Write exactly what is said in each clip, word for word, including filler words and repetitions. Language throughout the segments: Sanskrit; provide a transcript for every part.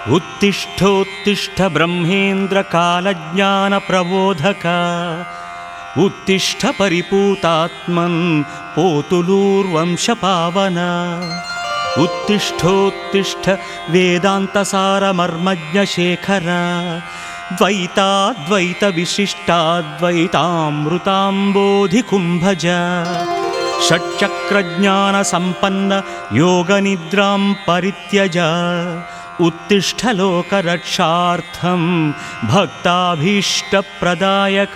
उत्तिष्ठोत्तिष्ठ ब्रह्मेन्द्रकालज्ञानप्रबोधक उत्तिष्ठ परिपूतात्मन् पोतुलूर्वंशपावन उत्तिष्ठोत्तिष्ठ वेदान्तसारमर्मज्ञशेखर द्वैताद्वैतविशिष्टाद्वैतामृताम्बोधिकुम्भज षट्चक्रज्ञानसम्पन्न योगनिद्रां परित्यज उत्तिष्ठ लोकरक्षार्थं भक्ताभीष्टप्रदायक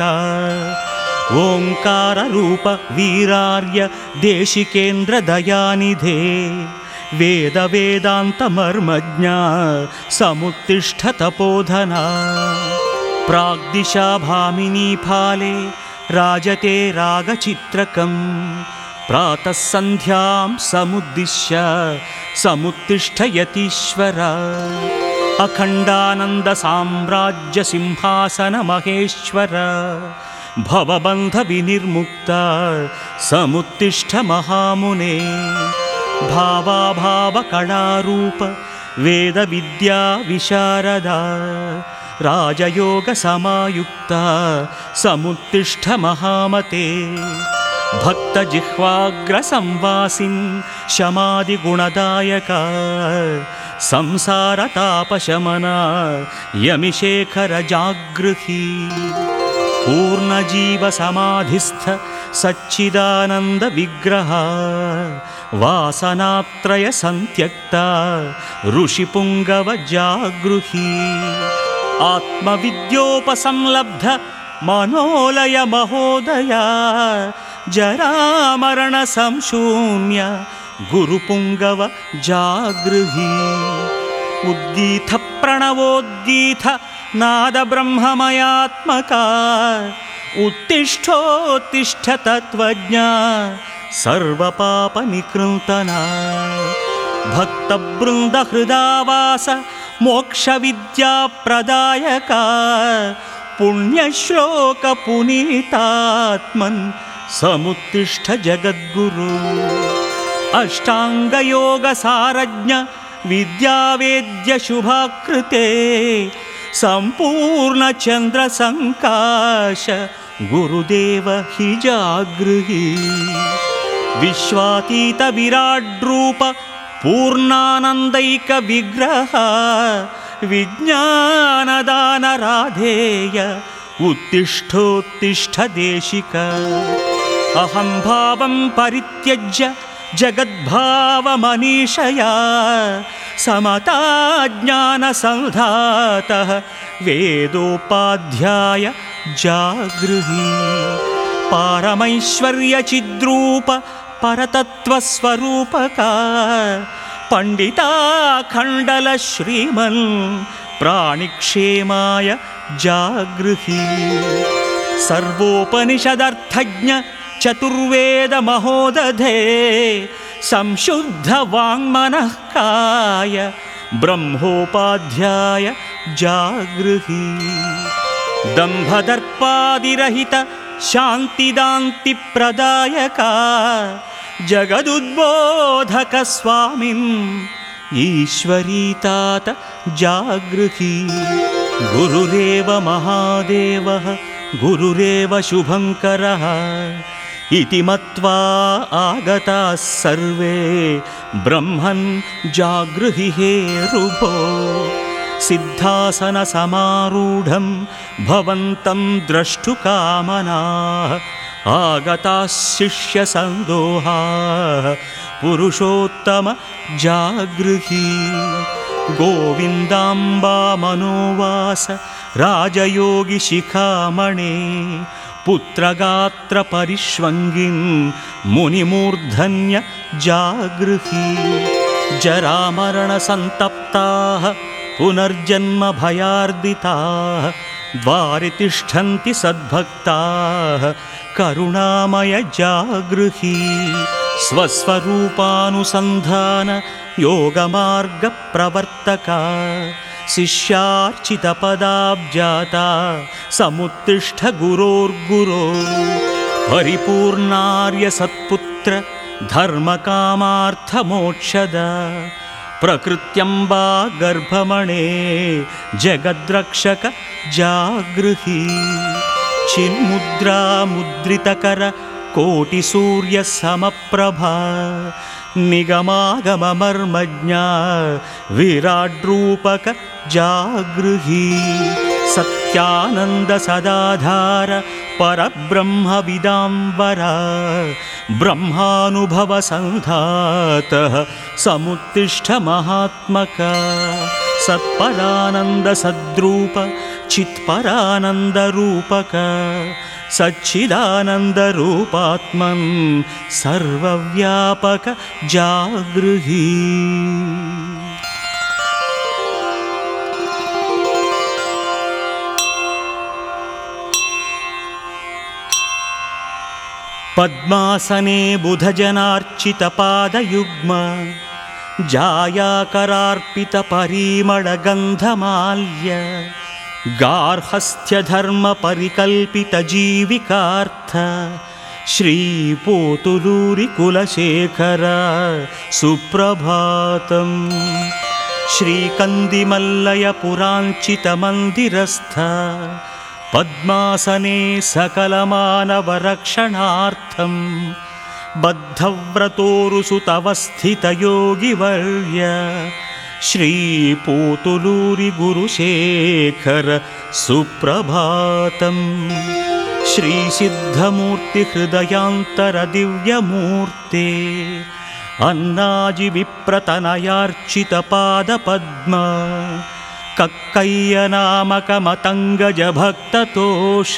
ओंकाररूप वीरार्य देशिकेन्द्र दयानिधे वेद वेदान्तमर्मज्ञ समुत्तिष्ठ तपोधना प्राग्दिशा भामिनी फाले राजते रागचित्रकम् प्रातः सन्ध्यां समुद्दिश्य समुत्तिष्ठ यतीश्वर अखण्डानन्द साम्राज्य सिंहासन महेश्वर भवबन्ध विनिर्मुक्त समुत्तिष्ठ महामुने भावाभाव कलारूप वेद विद्या विशारदा राजयोग समायुक्त समुत्तिष्ठ महामते भक्त जिह्वाग्र संवासिन् शमादि गुणदायक संसार तापशमना यमिशेखर जागृहि पूर्ण जीव समाधिस्थ सच्चिदानंद विग्रह वासनात्रय संत्यक्ता ऋषिपुंगव जागृहि आत्मविद्योपसंलब्ध मनोलय महोदय जरामरण संशून्य गुरुपुंगव जागृहि उद्गीत प्रणवोद्गीत नाद ब्रह्ममयात्मका उत्तिष्ठोत्तिष्ठ तत्त्वज्ञ सर्वपाप निकृन्तना भक्तवृन्द हृदावास मोक्ष विद्या प्रदायक पुण्यश्लोक पुनीतात्मन् समुत्तिष्ठ जगद्गुरु अष्टांग योग सारज्ञ विद्यावेद्य शुभाकृते संपूर्ण चंद्र संकाश गुरुदेव हि जागृहि विश्वातीत विराट रूप पूर्णानंदैक विग्रह विज्ञानदान राधेय उत्तिष्ठोत्तिष्ठ देशिक अहं भावं परित्यज्य जगद्भाव मनीषया समता ज्ञान संधातः वेदोपाध्याय जागृहि पारमैश्वर्य चिद्रूप परतत्व स्वरूपका पंडिताखण्डल श्रीमन् प्राणिक्षेमाय जागृहि सर्वोपनिषदर्थज्ञ चतुर्वेद महोदधे संशुद्ध वाङ्मनःकाय ब्रह्मोपाध्याय जागृहि दम्भदर्पादिरहित शान्तिदान्ति प्रदायका जगदुद्बोधक स्वामिन् ईश्वरीतात जागृहि गुरुरेव महादेवः गुरुरेव शुभङ्करः इति मत्वा आगताः सर्वे ब्रह्मन् जागृहि हे रुभो सिद्धासन समारूढं भवन्तं द्रष्टुकामनाः आगताः शिष्य सन्दोहाः पुरुषोत्तम जागृहि गोविन्दाम्बा मनोवास राजयोगी शिखामणे पुत्रगात्र परिष्वङ्गिन् मुनिमूर्धन्य जागृहि जरामरण संतप्ताः पुनर्जन्म भयार्दिताः द्वारि तिष्ठन्ति सद्भक्ताः करुणामय जागृहि स्वस्वरूपानुसन्धान योगमार्ग प्रवर्तका शिष्यार्चित पदाब्जाता समुत्तिष्ठ गुरोर्गुरो परिपूर्णार्य सत्पुत्र धर्मकामार्थ मोक्षद प्रकृत्यम्बा गर्भमणे जगद्रक्षक जागृहि चिन्मुद्रा मुद्रितकर कोटिसूर्यसमप्रभा निगमागममर्मज्ञा विराड्रूपक जागृहि सत्यानन्द सदाधार परब्रह्मविदाम्बरा ब्रह्मानुभव सन्धातः समुत्तिष्ठ महात्मका सत्परानन्द सद्रूप चित्परानन्दरूपक सच्चिदानन्दरूपात्मन् सर्वव्यापक जागृहि पद्मासने बुधजनार्चितपादयुग्म जायाकरार्पितपरिमळगन्धमाल्य गार्हस्थ्यधर्मपरिकल्पितजीविकार्थ श्रीपोतुलूरिकुलशेखर सुप्रभातम् श्रीकन्दिमल्लयपुराञ्चितमन्दिरस्थ पद्मासने सकलमानवरक्षणार्थं बद्धव्रतोरुसुतवस्थितयोगिवर्य श्रीपोतुलूरिगुरुशेखर सुप्रभातम् श्रीसिद्धमूर्तिहृदयान्तरदिव्यमूर्ते अन्नाजिविप्रतनयार्चितपादपद्म कक्कय्यनामकमतङ्गजभक्ततोष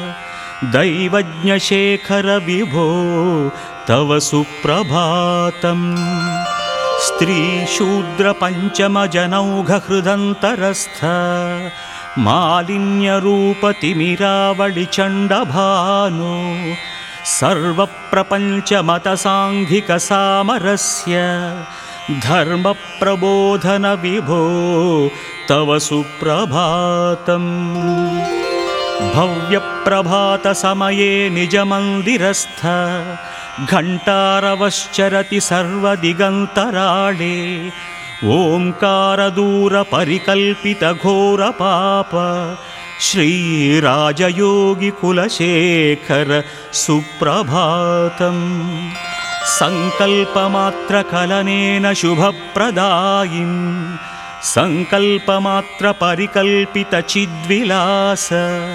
दैवज्ञशेखर विभो तव सुप्रभातम् स्त्रीशूद्रपञ्चमजनौघहृदन्तरस्थ मालिन्यरूपतिमिरावळिचण्डभानो सर्वप्रपञ्चमतसाङ्घिकसामरस्य धर्मप्रबोधन विभो तव सुप्रभातम् भव्यप्रभातसमये निजमन्दिरस्थ घण्टारवश्चरति सर्वदिगन्तराळे ओङ्कारदूरपरिकल्पितघोरपाप श्रीराजयोगिकुलशेखर सुप्रभातम् सङ्कल्पमात्रकलनेन शुभप्रदायिन् सङ्कल्पमात्रपरिकल्पितचिद्विलास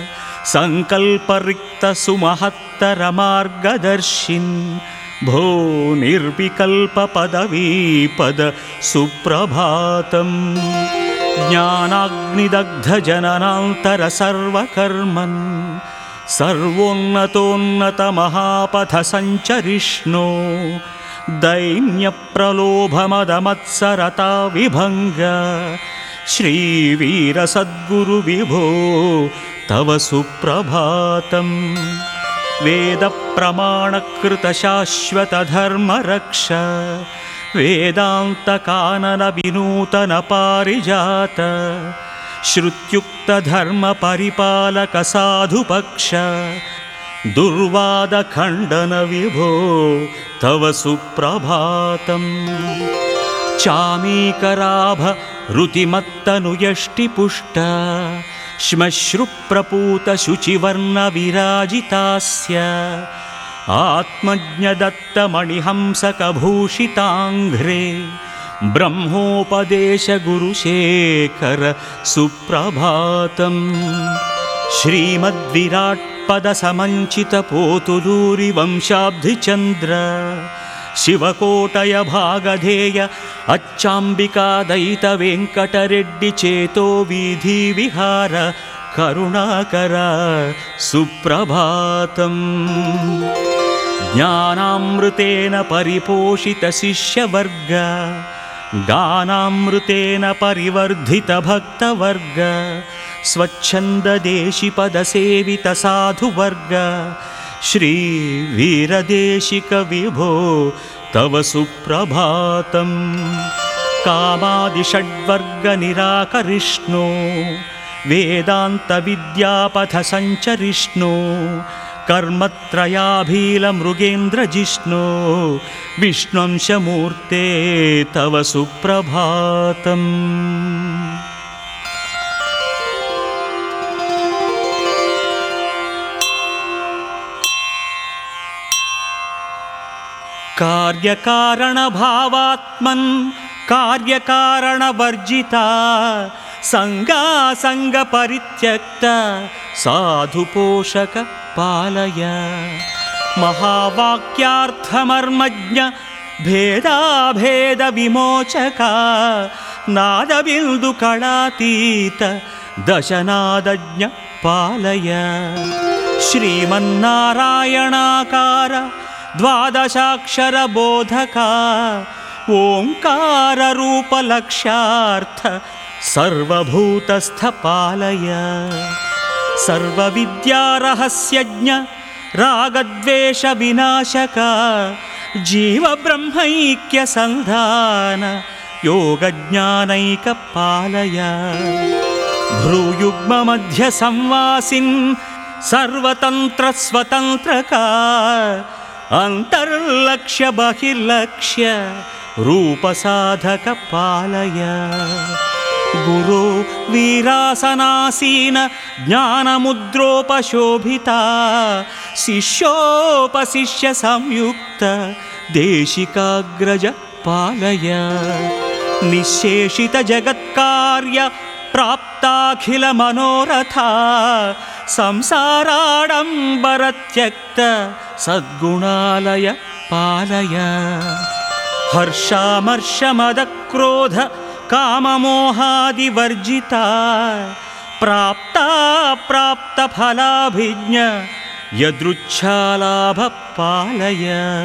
सङ्कल्परिक्तसुमहत्तरमार्गदर्शिन् भो निर्विकल्पपदवीपद सुप्रभातम् ज्ञानाग्निदग्धजननान्तरसर्वकर्मन् सर्वोन्नतोन्नतमहापथसञ्चरिष्णो दैन्यप्रलोभमदमत्सरता विभङ्ग श्रीवीरसद्गुरुविभो तव सुप्रभातम् वेदप्रमाणकृतशाश्वतधर्मरक्ष वेदान्तकाननविनूतनपारिजात श्रुत्युक्तधर्मपरिपालकसाधुपक्ष दुर्वादखण्डन विभो तव सुप्रभातम् चामीकराभ ऋतिमत्तनुयष्टिपुष्ट श्मश्रुप्रपूतशुचिवर्णविराजितास्य आत्मज्ञदत्तमणिहंसकभूषिताङ्घ्रे ब्रह्मोपदेशगुरुशेखर सुप्रभातम् श्रीमद्विराट्पदसमञ्चितपोतुलूरिवंशाब्धिचन्द्र शिवकोटय भागधेय अच्चाम्बिकादयितवेङ्कटरेड्डि चेतो वीधिविहार करुणाकर सुप्रभातम् ज्ञानामृतेन परिपोषितशिष्यवर्ग गानामृतेन परिवर्धितभक्तवर्ग स्वच्छन्ददेशिपदसेवितसाधुवर्ग श्रीवीरदेशिकविभो तव सुप्रभातम् कामादिषड्वर्गनिराकरिष्णो वेदान्तविद्यापथसञ्चरिष्णो कर्मत्रयाभीलमृगेन्द्रजिष्णो विष्णुंशमूर्ते तव सुप्रभातम्। कार्यकारणभावात्मन् कार्यकारणवर्जिता संगासंगपरित्यक्त साधुपोषक पालय। महावाक्यार्थमर्मज्ञ भेदाभेदविमोचक नादबिन्दुकलातीत दशनादज्ञ पालय। श्रीमन्नारायणाकार द्वादशाक्षरबोधक ओङ्काररूपलक्ष्यार्थ सर्वभूतस्थ पालय। सर्वविद्यारहस्यज्ञ रागद्वेषविनाशक जीवब्रह्मैक्यसन्धान योगज्ञानैक पालय। भ्रूयुग्ममध्यसंवासिन् सर्वतन्त्रस्वतन्त्रक अन्तर्लक्ष्य बहिर्लक्ष्य रूपसाधक पालय। गुरो वीरासनासीन ज्ञानमुद्रोपशोभिता शिष्योपशिष्य संयुक्त देशिकाग्रज पालय। निःशेषित जगत्कार्य प्राप्ताखिल मनोरथा संसाराडम्बरत्यक्त सद्गुणालय पालय। हर्षामर्षमदक्रोध काममोहादिवर्जिता प्राप्ता प्राप्तफलाभिज्ञ यदृच्छालाभ पालय।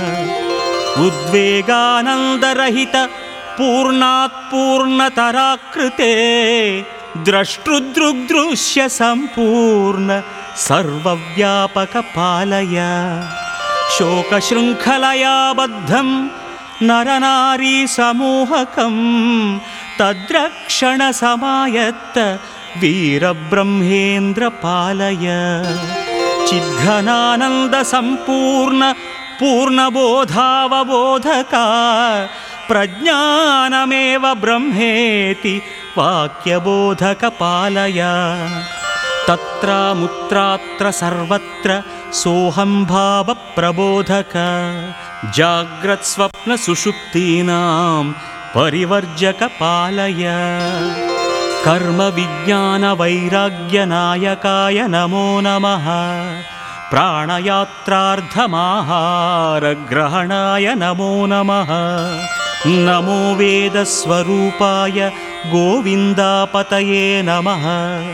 उद्वेगानन्दरहित पूर्णात् पूर्णतराकृते द्रष्टृदृग्दृश्य संपूर्ण सर्वव्यापक पालय। शोकशृङ्खलया बद्धं नरनारी समूहकं तद्रक्षण समायत्त वीरब्रह्मेन्द्र पालय। चिद्घनानन्द संपूर्ण पूर्णबोधावबोधक प्रज्ञानमेव ब्रह्मेति वाक्यबोधक पालय। तत्रामुत्रात्र सर्वत्र सोऽहं भाव प्रबोधक जाग्रत्स्वप्न सुषुप्तीनां परिवर्जक पालय। कर्म विज्ञान वैराग्य नायकाय नमो नमः। प्राणयात्रार्धमाहार ग्रहणाय नमो नमः। नमो वेदस्वरूपाय गोविन्दापतये नमः।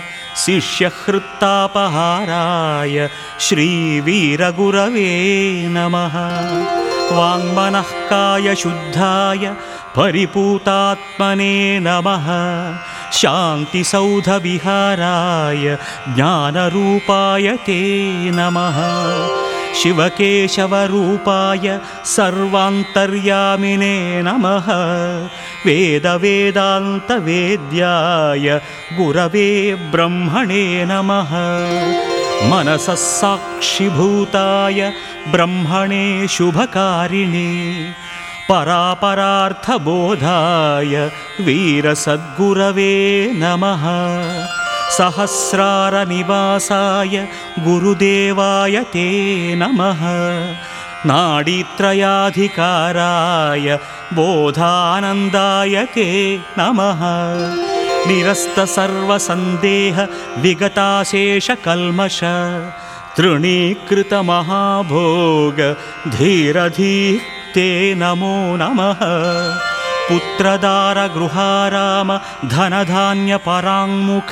शिष्यहृत्तापहाराय श्रीवीरगुरवे नमः। वाङ्मनःकाय शुद्धाय परिपूतात्मने नमः। शान्तिसौधविहाराय ज्ञानरूपाय ते नमः। शिवकेशवरूपाय सर्वान्तर्यामिने नमः। वेदवेदान्तवेद्याय गुरवे ब्रह्मणे नमः। मनसः साक्षिभूताय ब्रह्मणे शुभकारिणे परापरार्थबोधाय वीरसद्गुरवे नमः। सहस्रारनिवासाय गुरुदेवाय ते नमः। नाडीत्रयाधिकाराय बोधानन्दाय ते नमः। निरस्तसर्वसन्देह विगताशेषकल्मष तृणीकृतमहाभोग धीरधीः ते नमो नमः। पुत्रदारगृहाराम धनधान्यपराङ्मुख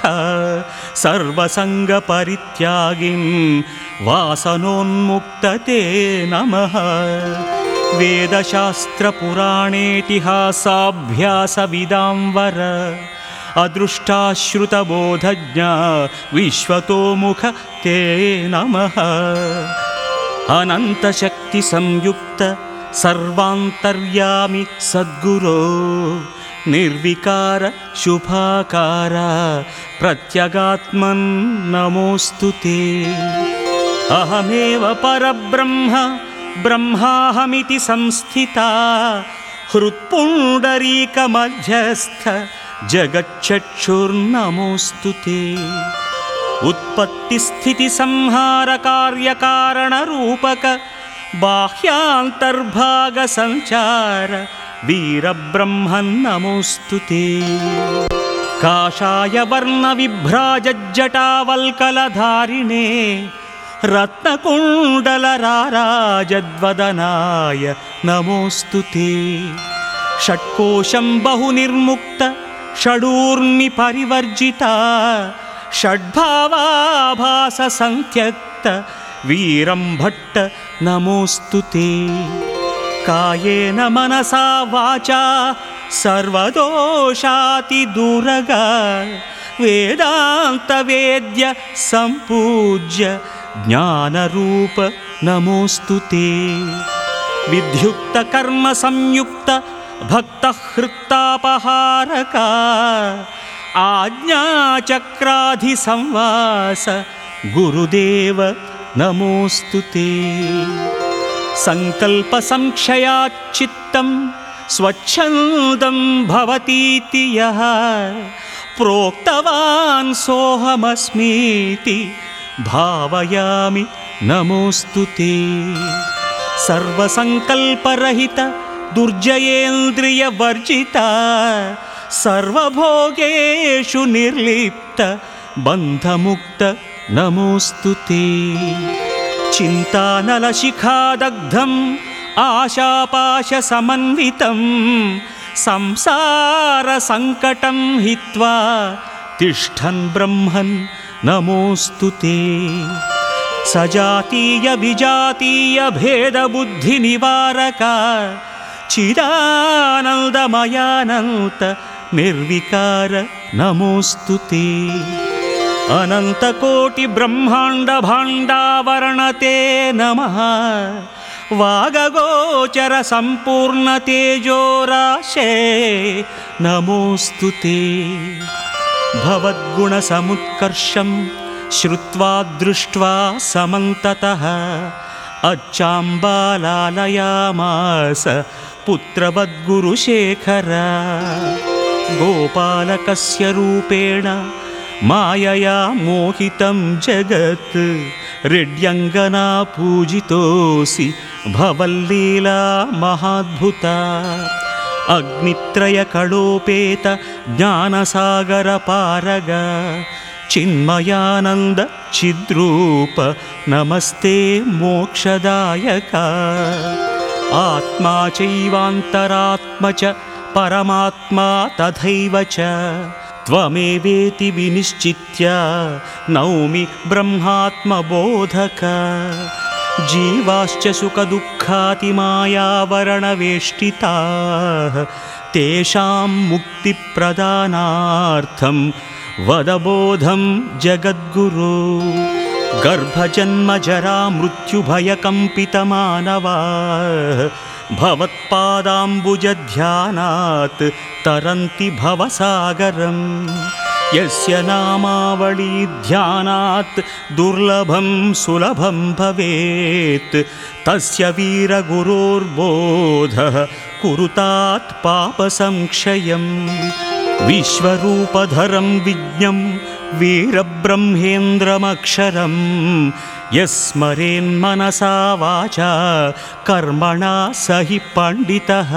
सर्वसङ्गपरित्यागिं वासनोन्मुक्त ते नमः। वेदशास्त्रपुराणेतिहासाभ्यासविदाम्बर अदृष्टाश्रुतबोधज्ञा विश्वतोमुख ते नमः। अनन्तशक्तिसंयुक्त सर्वान्तर्यामि सद्गुरो निर्विकार शुभाकार प्रत्यगात्मन् नमोऽस्तु ते। अहमेव परब्रह्म ब्रह्माहमिति संस्थिता हृत्पुण्डरीकमध्यस्थ जगच्चक्षुर्नमोऽस्तु ते। उत्पत्तिस्थितिसंहारकार्यकारणरूपक बाह्यान्तर्भागसञ्चार वीरब्रह्मन्नमोऽस्तु ते। काषाय वर्णविभ्राजज्जटावल्कलधारिणे रत्नकुण्डलराराजद्वदनाय नमोऽस्तु ते। षट्कोशं बहुनिर्मुक्त षडूर्मि परिवर्जिता षड्भावाभाससंत्यक्त वीरं भट्ट नमोऽस्तु ते। कायेन मनसा वाचा सर्वदोषातिदूरगा वेदान्तवेद्य सम्पूज्य ज्ञानरूप नमोऽस्तु ते। विद्युक्तकर्मसंयुक्त भक्तहृत्तापहारका आज्ञाचक्राधिसंवास गुरुदेव नमोऽस्तु ते। सङ्कल्पसंक्षयाच्चित्तं स्वच्छन्दं भवतीति यः प्रोक्तवान् सोऽहमस्मीति भावयामि नमोऽस्तु ते। सर्वसङ्कल्परहित दुर्जयेन्द्रियवर्जिता सर्वभोगेषु निर्लिप्त बन्धमुक्त नमोऽस्तु ते। चिन्तानलशिखादग्धम् आशापाशसमन्वितं संसारसङ्कटं हित्वा तिष्ठन् ब्रह्मन् नमोऽस्तु ते। सजातीय विजातीय भेदबुद्धिनिवारका चिदानन्दमयानन्त निर्विकार नमोऽस्तु ते। अनन्तकोटिब्रह्माण्डभाण्डावरणते नमः वागगोचरसम्पूर्णतेजोराशे नमोऽस्तु ते। भवद्गुणसमुत्कर्षं श्रुत्वा दृष्ट्वा समन्ततः अच्चाम्बालालयामास पुत्रवद्गुरुशेखर। गोपालकस्य रूपेण मायया मोहितं जगत् रेड्यङ्गना पूजितोऽसि भवल्लीला महाद्भुता। अग्नित्रयकलोपेत ज्ञानसागरपारग चिन्मयानन्द चिद्रूप नमस्ते मोक्षदायक। आत्मा चैवान्तरात्म च परमात्मा तथैव च त्वमेवेति विनिश्चित्य नौमि ब्रह्मात्मबोधक। जीवाश्च सुखदुःखातिमायावरणवेष्टिताः तेषां मुक्तिप्रदानार्थं वदबोधं जगद्गुरो। गर्भजन्मजरा मृत्युभयकम्पितमानवाः भवत्पादाम्बुजध्यानात् तरन्ति भवसागरम्। यस्य नामावली ध्यानात् दुर्लभं सुलभं भवेत् तस्य वीरगुरोर्बोधः कुरुतात् पापसंक्षयम्। विश्वरूपधरं विज्ञं वीरब्रह्मेन्द्रमक्षरं यस्मरेन्मनसा वाचा कर्मणा स हि पण्डितः।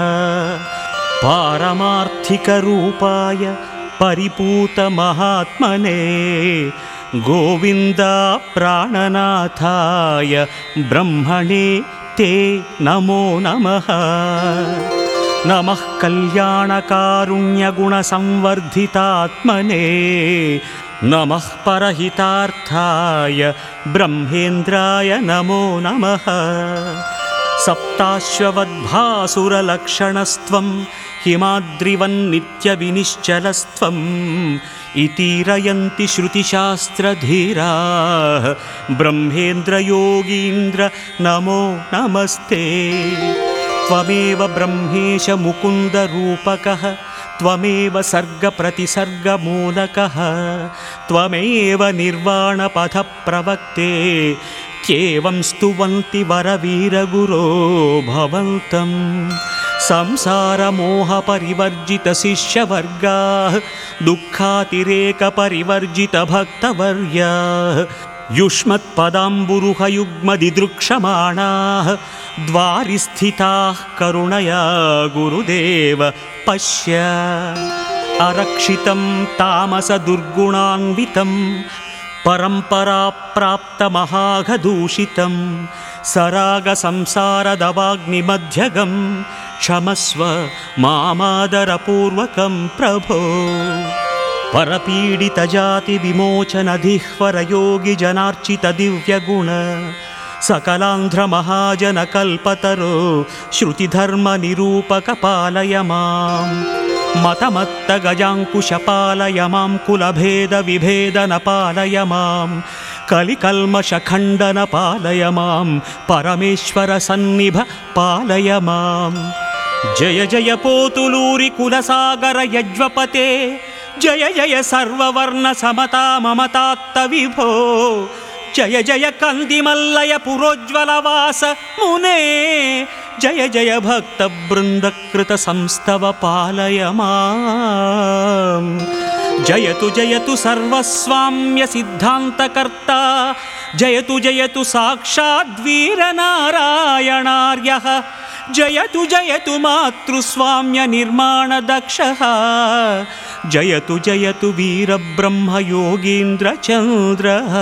पारमार्थिकरूपाय परिपूतमहात्मने गोविन्दा प्राणनाथाय ब्रह्मणे ते नमो नमः। नमः कल्याणकारुण्यगुणसंवर्धितात्मने नमः परहितार्थाय ब्रह्मेन्द्राय नमो नमः। सप्ताश्ववद्भासुरलक्षणस्त्वं हिमाद्रिवन्नित्यविनिश्चलस्त्वम् इतीरयन्ति श्रुतिशास्त्रधीराः ब्रह्मेन्द्रयोगीन्द्र नमो नमस्ते। त्वमेव ब्रह्मेश मुकुन्दरूपकः त्वमेव सर्गप्रतिसर्गमूलकः त्वमेव निर्वाणपथप्रवक्ते ह्येवं स्तुवन्ति वरवीरगुरो भवन्तं संसारमोहपरिवर्जितशिष्यवर्गाः दुःखातिरेकपरिवर्जितभक्तवर्याः युष्मत्पदाम्बुरुहयुग्मदिदृक्षमाणाः द्वारिस्थिताः करुणया गुरुदेव पश्य अरक्षितं तामसदुर्गुणान्वितं परम्पराप्राप्तमहाघदूषितं सरागसंसारदवाग्निमध्यगं क्षमस्व मामादरपूर्वकं प्रभो परपीडितजातिविमोचनधिह्वरयोगिजनार्चितदिव्यगुण सकलान्ध्रमहाजनकल्पतरो श्रुतिधर्मनिरूपकपालय माम् मतमत्तगजाङ्कुशपालय मां कुलभेदविभेदनपालय मां कलिकल्मषखण्डनपालय मां परमेश्वरसन्निभ पालय मां जय जय पोतुलूरि कुलसागर यज्वपते जय जय सर्ववर्णसमता ममतात्त विभो जय जय कंदिमल्लय पुरोज्वलवास मुने जय जय भक्तवृन्दकृत संस्तव पालय मां जयतु जयतु सर्वस्वाम्य सिद्धान्तकर्ता जयतु जयतु साक्षाद्वीरनारायणार्यः जयतु जयतु मातृस्वाम्य निर्माणदक्षः जयतु जयतु वीरब्रह्म योगीन्द्रचन्द्रः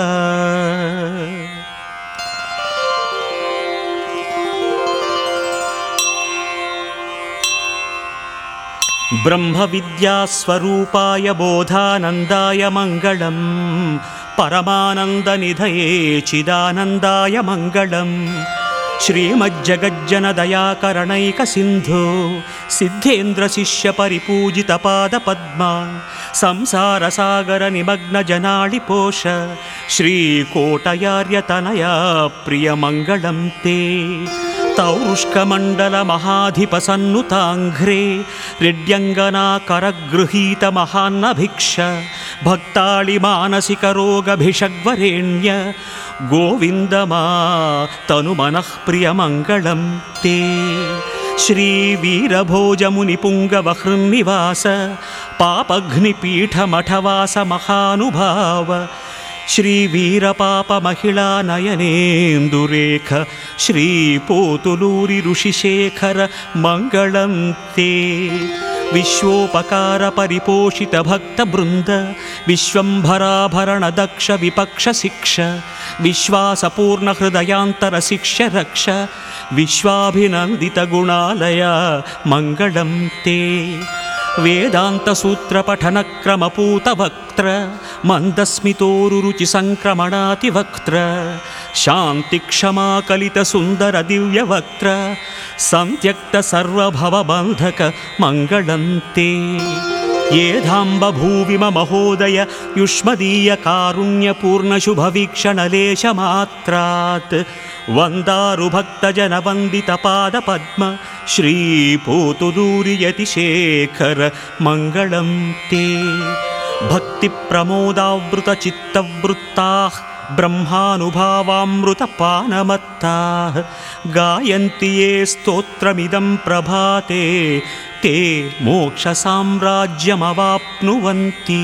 ब्रह्मविद्यास्वरूपाय बोधानन्दाय मङ्गलम् परमानन्दनिधये चिदानन्दाय मङ्गलम् श्रीमज्जगज्जनदयाकरणैकसिन्धो सिद्धेन्द्रशिष्यपरिपूजितपादपद्मा संसारसागरनिमग्नजनाळिपोष श्रीकोटयार्यतनया प्रियमङ्गलं ते तौरुष्कमण्डलमहाधिपसन्नुताङ्घ्रे रिड्यङ्गनाकरगृहीतमहान्नभिक्ष भक्ताळिमानसिकरोगभिषग्वरेण्य गोविन्दमा तनुमनः प्रियमङ्गलं ते श्रीवीरभोजमुनिपुङ्गवहृन्निवास पापघ्निपीठमठवास महानुभाव श्रीवीरपापमहिळानयनेन्दुरेख श्रीपोतुलूरि ऋषिशेखर मङ्गलं ते विश्वोपकारपरिपोषितभक्तवृन्द विश्वम्भराभरणदक्ष विपक्षशिक्ष विश्वासपूर्णहृदयान्तरशिक्ष्य रक्ष विश्वाभिनन्दितगुणालय मङ्गलं ते वेदान्तसूत्रपठनक्रमपूतवक्त्र मन्दस्मितोरुरुचिसङ्क्रमणातिवक्त्र शान्तिक्षमाकलितसुन्दरदिव्यवक्त्र सन्त्यक्तसर्वभवबन्धक मङ्गलं ते येधाम्बभूविम महोदय युष्मदीयकारुण्यपूर्णशुभवीक्षणलेशमात्रात् वन्दारुभक्तजनवन्दितपादपद्म श्रीपोतुलूरियतिशेखर मङ्गलं ते भक्तिप्रमोदावृतचित्तवृत्ताः ब्रह्मानुभावामृतपानमत्ताः गायन्ति ये स्तोत्रमिदं प्रभाते ते मोक्षसाम्राज्यमवाप्नुवन्ति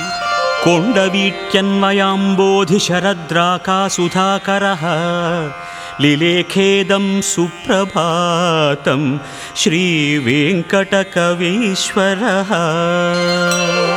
कोण्डवीट्यन्वयाम्बोधिशरद्राकासुधाकरः लिलेखेदं सुप्रभातं श्रीवेङ्कटकवीश्वरः।